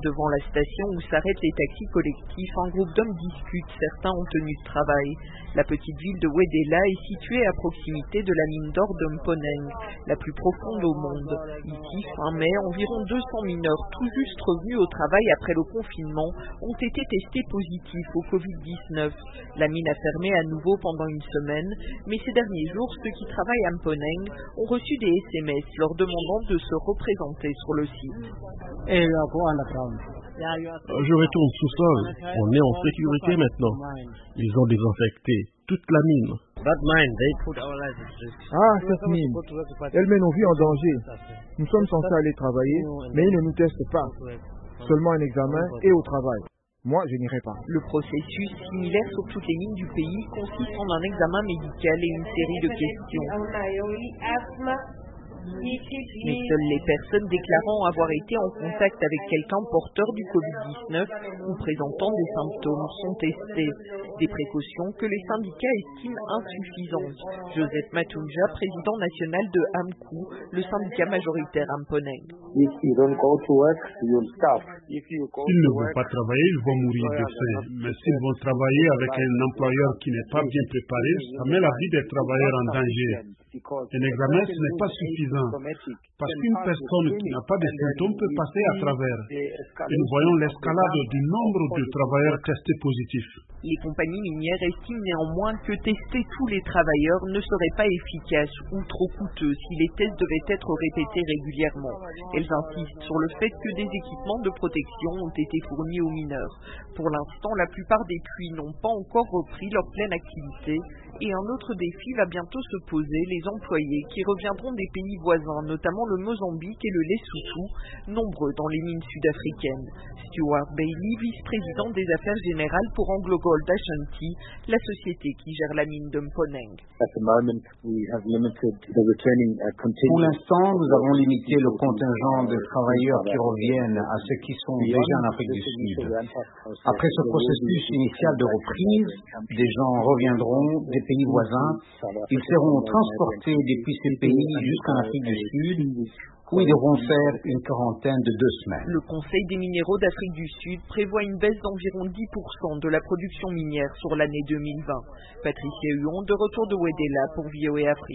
Devant la station où s'arrêtent les taxis collectifs, un groupe d'hommes discute, certains en tenue de travail. La petite ville de Wedela est située à proximité de la mine d'or de Mponeng, la plus profonde au monde. Ici, fin mai, environ 200 mineurs, tout juste revenus au travail après le confinement, ont été testés positifs au Covid-19. La mine a fermé à nouveau pendant une semaine, mais ces derniers jours, ceux qui travaillent à Mponeng ont reçu des SMS leur demandant de se représenter sur le site. Je retourne sous-sol. On est en sécurité maintenant. Ils ont désinfecté toute la mine. Cette mine, elle met nos vies en danger. Nous sommes censés aller travailler, mais ils ne nous testent pas. Seulement un examen et au travail. Moi, je n'irai pas. Le processus, similaire sur toutes les mines du pays, consiste en un examen médical et une série de questions. Mais seules les personnes déclarant avoir été en contact avec quelqu'un porteur du Covid-19 ou présentant des symptômes sont testées. Des précautions que les syndicats estiment insuffisantes. Joseph Matunja, président national de AMCU, le syndicat majoritaire à Mponeng. S'ils ne vont pas travailler, ils vont mourir de faim. Mais s'ils vont travailler avec un employeur qui n'est pas bien préparé, ça met la vie des travailleurs en danger. Un examen, ce n'est pas suffisant, parce qu'une personne qui n'a pas de symptômes peut passer à travers. Et nous voyons l'escalade du nombre de travailleurs testés positifs. Les compagnies minières estiment néanmoins que tester tous les travailleurs ne serait pas efficace ou trop coûteux si les tests devaient être répétés régulièrement. Elles insistent sur le fait que des équipements de protection ont été fournis aux mineurs. Pour l'instant, la plupart des puits n'ont pas encore repris leur pleine activité. Et un autre défi va bientôt se poser, les employés qui reviendront des pays voisins, notamment le Mozambique et le Lesotho, nombreux dans les mines sud-africaines. Stuart Bailey, vice-président des affaires générales pour AngloGold Ashanti, la société qui gère la mine de Mponeng. Pour l'instant, nous avons limité le contingent de travailleurs qui reviennent à ceux qui sont déjà en Afrique du Sud. Après ce processus initial de reprise, des gens reviendront des pays voisins. Ils seront transportés depuis ces pays jusqu'en Afrique du Sud, où ils devront faire une quarantaine de 2 semaines. Le Conseil des minéraux d'Afrique du Sud prévoit une baisse d'environ 10% de la production minière sur l'année 2020. Patricia Huon, de retour de Wedela pour VOA Afrique.